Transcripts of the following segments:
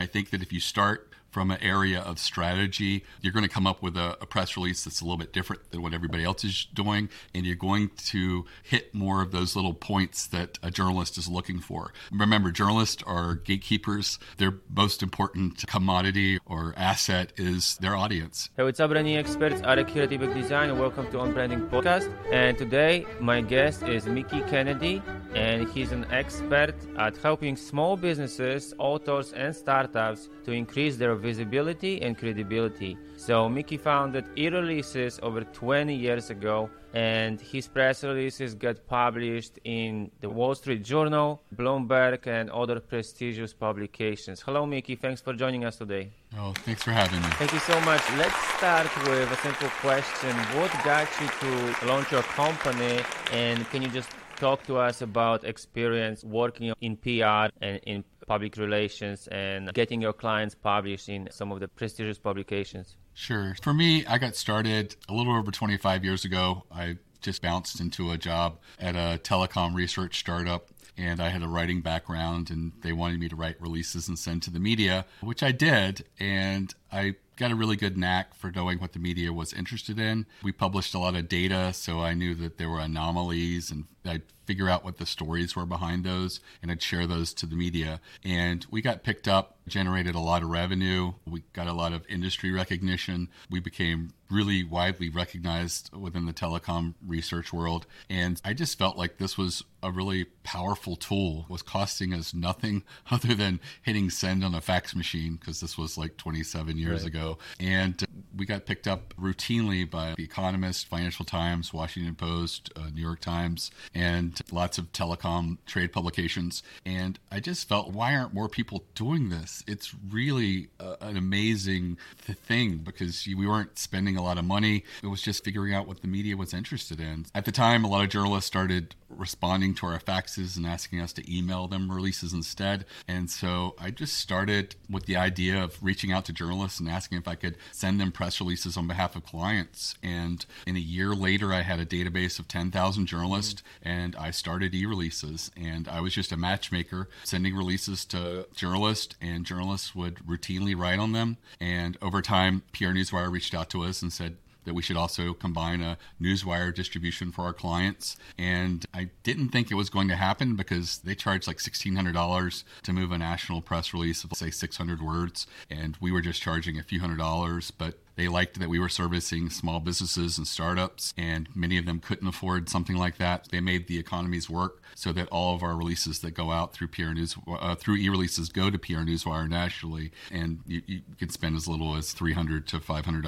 I think that if you start from an area of strategy, you're going to come up with a press release that's a little bit different than what everybody else is doing, and you're going to hit more of those little points that a journalist is looking for. Remember, journalists are gatekeepers. Their most important commodity or asset is their audience. Hey, what's up, branding experts? Arek here at eBook Design. Welcome to On Branding Podcast. And today, my guest is Mickey Kennedy, and he's an expert at helping small businesses, authors, and startups to increase their visibility and credibility. So Mickey founded eReleases over 20 years ago, and his press releases got published in the Wall Street Journal, Bloomberg, and other prestigious publications. Hello, Mickey. Thanks for joining us today. Oh, thanks for having me. Thank you so much. Let's start with a simple question. What got you to launch your company, and can you just talk to us about experience working in PR and in public relations and getting your clients published in some of the prestigious publications? Sure. For me, I got started a little over 25 years ago. I just bounced into a job at a telecom research startup, and I had a writing background, and they wanted me to write releases and send to the media, which I did, and I got a really good knack for knowing what the media was interested in. We published a lot of data, so I knew that there were anomalies, and I'd figure out what the stories were behind those, and I'd share those to the media. And we got picked up, generated a lot of revenue. We got a lot of industry recognition. We became really widely recognized within the telecom research world. And I just felt like this was a really powerful tool. It was costing us nothing other than hitting send on a fax machine, because this was like 27 years ago. And we got picked up routinely by The Economist, Financial Times, Washington Post, New York Times, and lots of telecom trade publications. And I just felt, why aren't more people doing this? It's really an amazing thing, because we weren't spending a lot of money. It was just figuring out what the media was interested in. At the time, a lot of journalists started responding to our faxes and asking us to email them releases instead. And so I just started with the idea of reaching out to journalists and asking if I could send them press releases on behalf of clients. And in a year later, I had a database of 10,000 journalists, and I started eReleases. And I was just a matchmaker, sending releases to journalists, and journalists would routinely write on them. And over time, PR Newswire reached out to us and said that we should also combine a newswire distribution for our clients. And I didn't think it was going to happen, because they charge like $1,600 to move a national press release of, say, 600 words. And we were just charging a few $100s, but they liked that we were servicing small businesses and startups, and many of them couldn't afford something like that. They made the economies work so that all of our releases that go out through through eReleases go to PR Newswire nationally, and you can spend as little as $300 to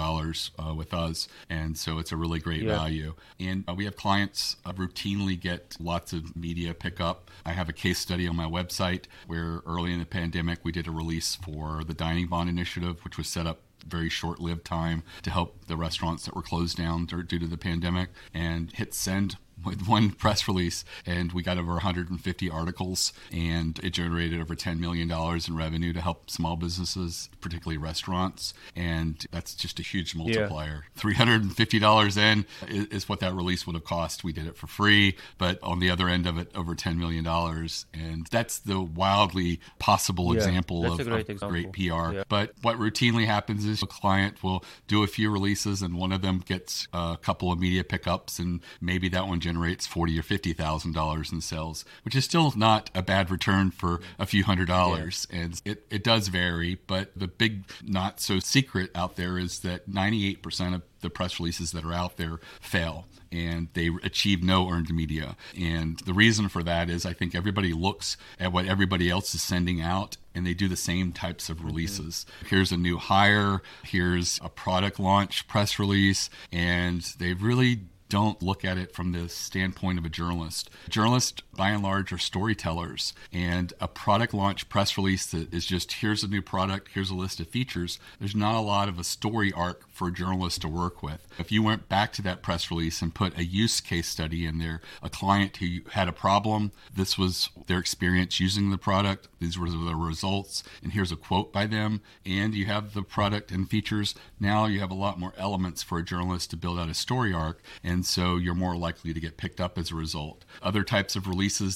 $500 with us, and so it's a really great value. And we have clients routinely get lots of media pickup. I have a case study on my website where early in the pandemic we did a release for the Dining Bond Initiative, which was set up very short-lived time to help the restaurants that were closed down due to the pandemic, and hit send with one press release, and we got over 150 articles, and it generated over $10 million in revenue to help small businesses, particularly restaurants, and that's just a huge multiplier. $350 in is what that release would have cost. We did it for free, but on the other end of it, over $10 million, and that's the wildly possible example of great PR. But what routinely happens is a client will do a few releases, and one of them gets a couple of media pickups, and maybe that one generates $40,000 or $50,000 in sales, which is still not a bad return for a few $100s. And it does vary, but the big not so secret out there is that 98% of the press releases that are out there fail, and they achieve no earned media. And the reason for that is I think everybody looks at what everybody else is sending out, and they do the same types of releases. Here's a new hire, here's a product launch press release, and they really don't look at it from the standpoint of a journalist. Journalists, by and large, are storytellers, and a product launch press release that is just, here's a new product, here's a list of features, there's not a lot of a story arc for a journalist to work with. If you went back to that press release and put a use case study in there, a client who had a problem, this was their experience using the product, these were the results, and here's a quote by them, and you have the product and features, now you have a lot more elements for a journalist to build out a story arc, and so you're more likely to get picked up as a result. Other types of releases that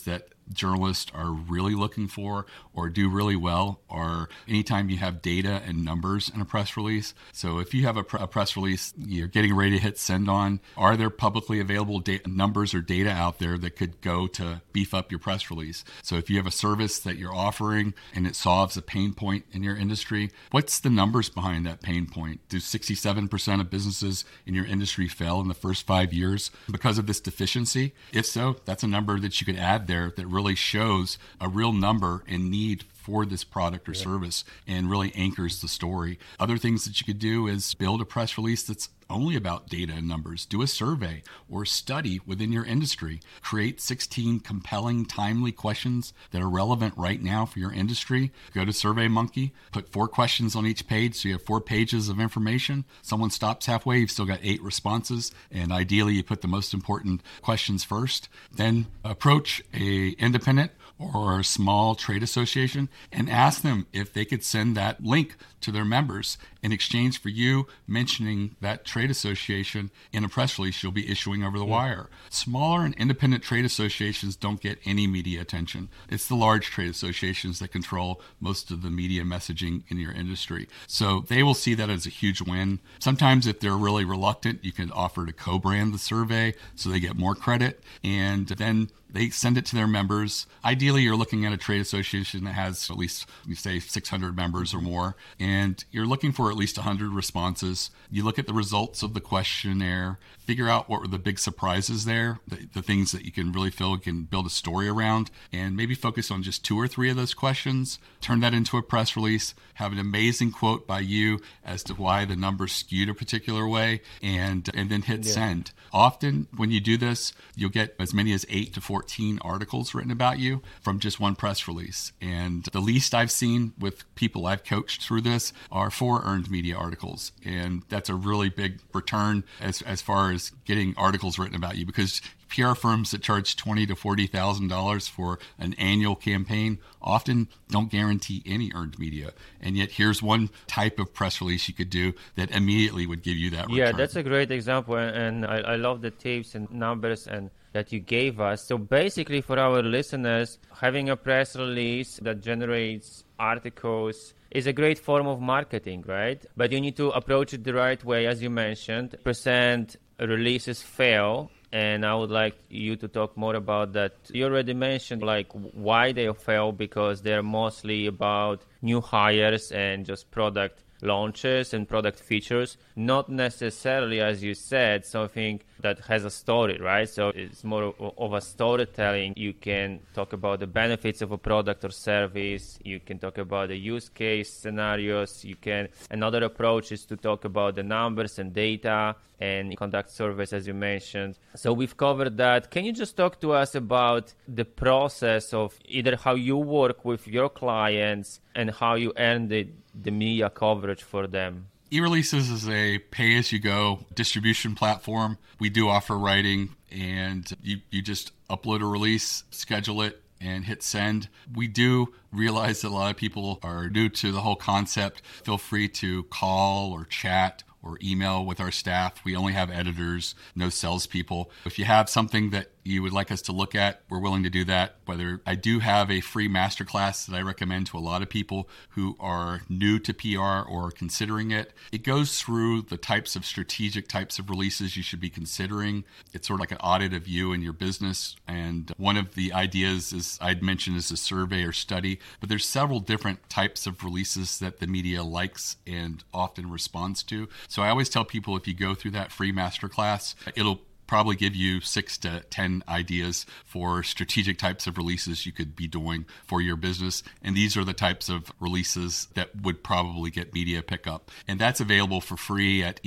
journalists are really looking for or do really well are anytime you have data and numbers in a press release. So if you have a press release you're getting ready to hit send on, are there publicly available numbers or data out there that could go to beef up your press release? So if you have a service that you're offering and it solves a pain point in your industry, what's the numbers behind that pain point? Do 67% of businesses in your industry fail in the first 5 years because of this deficiency? If so, that's a number that you could add there that really shows a real number and need for this product or service and really anchors the story. Other things that you could do is build a press release that's only about data and numbers. Do a survey or study within your industry. Create 16 compelling, timely questions that are relevant right now for your industry. Go to SurveyMonkey, put 4 questions on each page so you have 4 pages of information. Someone stops halfway, you've still got 8 responses, and ideally you put the most important questions first. Then approach a independent or a small trade association and ask them if they could send that link to their members in exchange for you mentioning that trade association in a press release you'll be issuing over the wire. Smaller and independent trade associations don't get any media attention. It's the large trade associations that control most of the media messaging in your industry. So they will see that as a huge win. Sometimes if they're really reluctant, you can offer to co-brand the survey so they get more credit, and then they send it to their members. Ideally, you're looking at a trade association that has at least, you say, 600 members or more, and you're looking for at least 100 responses. You look at the results of the questionnaire, figure out what were the big surprises there, the things that you can really feel you can build a story around, and maybe focus on just 2 or 3 of those questions. Turn that into a press release, have an amazing quote by you as to why the numbers skewed a particular way, and then hit send. Often, when you do this, you'll get as many as 8 to 14 articles written about you from just one press release. And the least I've seen with people I've coached through this are 4 earned media articles. And that's a really big return as far as getting articles written about you, because PR firms that charge $20,000 to $40,000 for an annual campaign often don't guarantee any earned media. And yet here's one type of press release you could do that immediately would give you that return. Yeah, that's a great example. And I love the tips and numbers and that you gave us. So basically for our listeners, having a press release that generates articles is a great form of marketing, right? But you need to approach it the right way, as you mentioned. Percent releases fail. And I would like you to talk more about that. You already mentioned like why they fail, because they're mostly about new hires and just product launches and product features, not necessarily, as you said, something that has a story, right? So it's more of a storytelling. You can talk about the benefits of a product or service. You can talk about the use case scenarios. Another approach is to talk about the numbers and data and conduct surveys, as you mentioned. So we've covered that. Can you just talk to us about the process of either how you work with your clients and how you earn the media coverage for them? eReleases is a pay-as-you-go distribution platform. We do offer writing, and you just upload a release, schedule it, and hit send. We do realize that a lot of people are new to the whole concept. Feel free to call or chat or email with our staff. We only have editors, no salespeople. If you have something that you would like us to look at, we're willing to do that. Whether I do have a free masterclass that I recommend to a lot of people who are new to PR or considering it. It goes through the strategic types of releases you should be considering. It's sort of like an audit of you and your business. And one of the ideas is I'd mentioned is a survey or study, but there's several different types of releases that the media likes and often responds to. So I always tell people, if you go through that free masterclass, it'll probably give you 6 to 10 ideas for strategic types of releases you could be doing for your business. And these are the types of releases that would probably get media pickup. And that's available for free at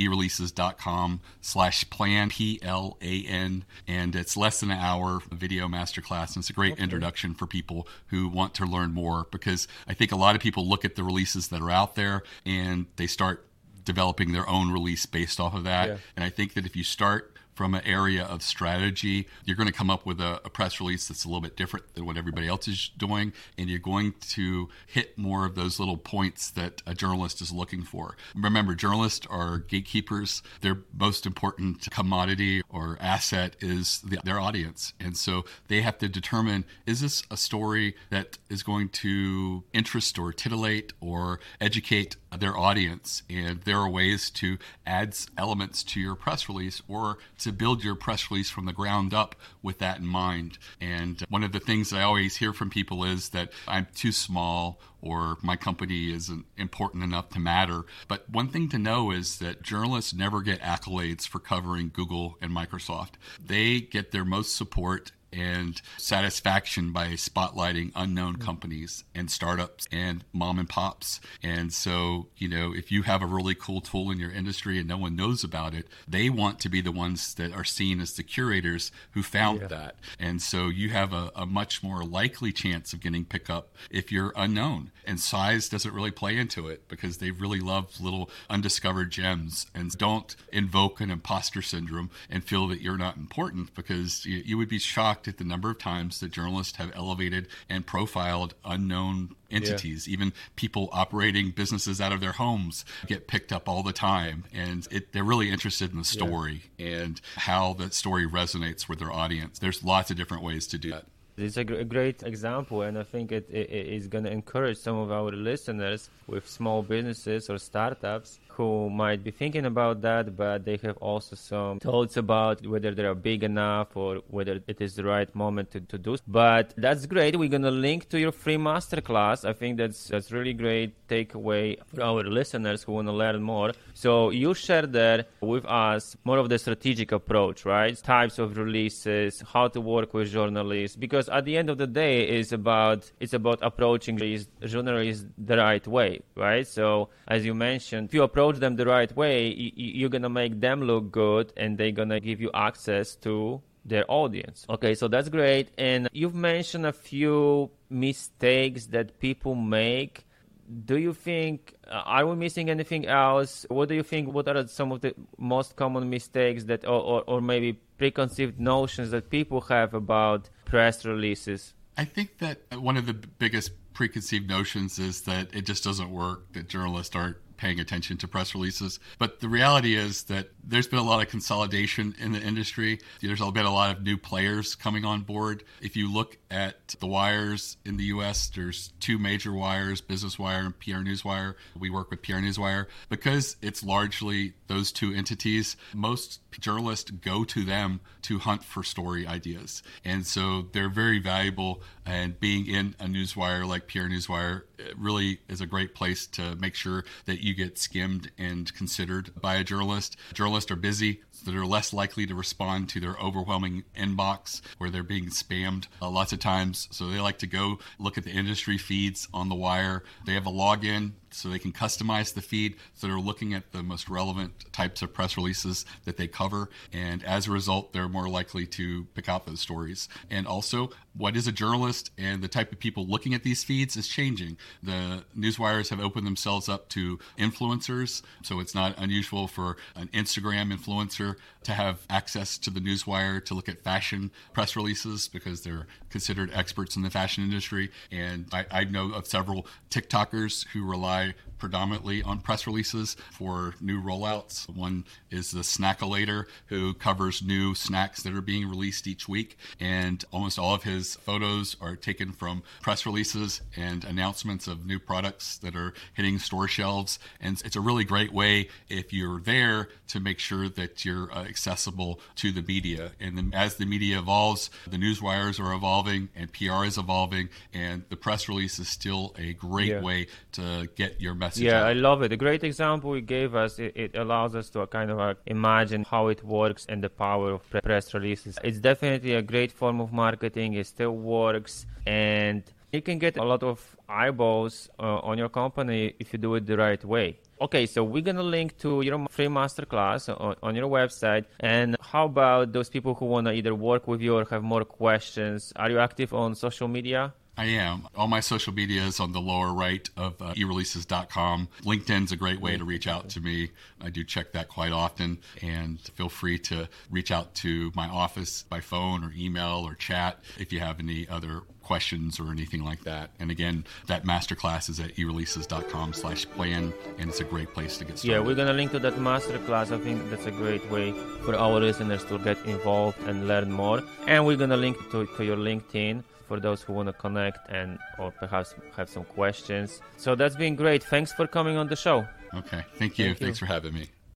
ereleases.com/plan, PLAN. And it's less than an hour video masterclass. And it's a great introduction for people who want to learn more, because I think a lot of people look at the releases that are out there and they start developing their own release based off of that. Yeah. And I think that if you start from an area of strategy. You're going to come up with a press release that's a little bit different than what everybody else is doing, and you're going to hit more of those little points that a journalist is looking for. Remember, journalists are gatekeepers. Their most important commodity or asset is their audience. And so they have to determine, is this a story that is going to interest or titillate or educate their audience? And there are ways to add elements to your press release or to build your press release from the ground up with that in mind. And one of the things that I always hear from people is that I'm too small or my company isn't important enough to matter. But one thing to know is that journalists never get accolades for covering Google and Microsoft. They get their most support and satisfaction by spotlighting unknown companies and startups and mom and pops. And so, if you have a really cool tool in your industry and no one knows about it, they want to be the ones that are seen as the curators who found that. And so you have a much more likely chance of getting picked up if you're unknown. And size doesn't really play into it because they really love little undiscovered gems. And don't invoke an imposter syndrome and feel that you're not important, because you would be shocked at the number of times that journalists have elevated and profiled unknown entities. Even people operating businesses out of their homes get picked up all the time, and they're really interested in the story and how that story resonates with their audience. There's lots of different ways to do that. It's a great example, and I think it is going to encourage some of our listeners with small businesses or startups who might be thinking about that, but they have also some thoughts about whether they are big enough or whether it is the right moment to do. But that's great. We're going to link to your free masterclass. I think that's really great takeaway for our listeners who want to learn more. So you shared there with us more of the strategic approach, right? Types of releases, how to work with journalists, because at the end of the day, it's about approaching these journalists the right way, right? So as you mentioned, if you approach them the right way, you're going to make them look good, and they're going to give you access to their audience. Okay, so that's great. And you've mentioned a few mistakes that people make. Do you think, are we missing anything else? What do you think, what are some of the most common mistakes that, or maybe preconceived notions that people have about press releases? I think that one of the biggest preconceived notions is that it just doesn't work, that journalists aren't paying attention to press releases. But the reality is that there's been a lot of consolidation in the industry. There's been a lot of new players coming on board. If you look at the wires in the U.S., there's two major wires, Business Wire and PR Newswire. We work with PR Newswire. Because it's largely those two entities, most journalists go to them to hunt for story ideas. And so they're very valuable, and being in a newswire like PR Newswire really is a great place to make sure that you get skimmed and considered by a journalist. Journalists are busy, so they're less likely to respond to their overwhelming inbox where they're being spammed lots of times. So they like to go look at the industry feeds on the wire. They have a login so they can customize the feed, so they're looking at the most relevant types of press releases that they cover. And as a result, they're more likely to pick out those stories. And also, what is a journalist and the type of people looking at these feeds is changing. The newswires have opened themselves up to influencers, so it's not unusual for an Instagram influencer to have access to the newswire to look at fashion press releases because they're considered experts in the fashion industry. And I know of several TikTokers who rely predominantly on press releases for new rollouts. One is the Snackalator, who covers new snacks that are being released each week, and almost all of his photos are taken from press releases and announcements of new products that are hitting store shelves. And it's a really great way, if you're there, to make sure that you're accessible to the media. And then as the media evolves, the newswires are evolving and PR is evolving, and the press release is still a great way to get your message out. I love it. A great example you gave us, it allows us to kind of imagine how it works and the power of press releases. It's definitely a great form of marketing. It still works, and you can get a lot of eyeballs on your company if you do it the right way. Okay, so we're going to link to your free masterclass on your website. And how about those people who want to either work with you or have more questions? Are you active on social media? I am. All my social media is on the lower right of ereleases.com. LinkedIn's a great way to reach out to me. I do check that quite often, and feel free to reach out to my office by phone or email or chat if you have any other questions or anything like that. And again, that masterclass is at ereleases.com/plan, and it's a great place to get started. Yeah, we're going to link to that masterclass. I think that's a great way for our listeners to get involved and learn more. And we're going to link to your LinkedIn for those who want to connect and or perhaps have some questions. So that's been great. Thanks for coming on the show. Okay. Thank you. Thanks for having me.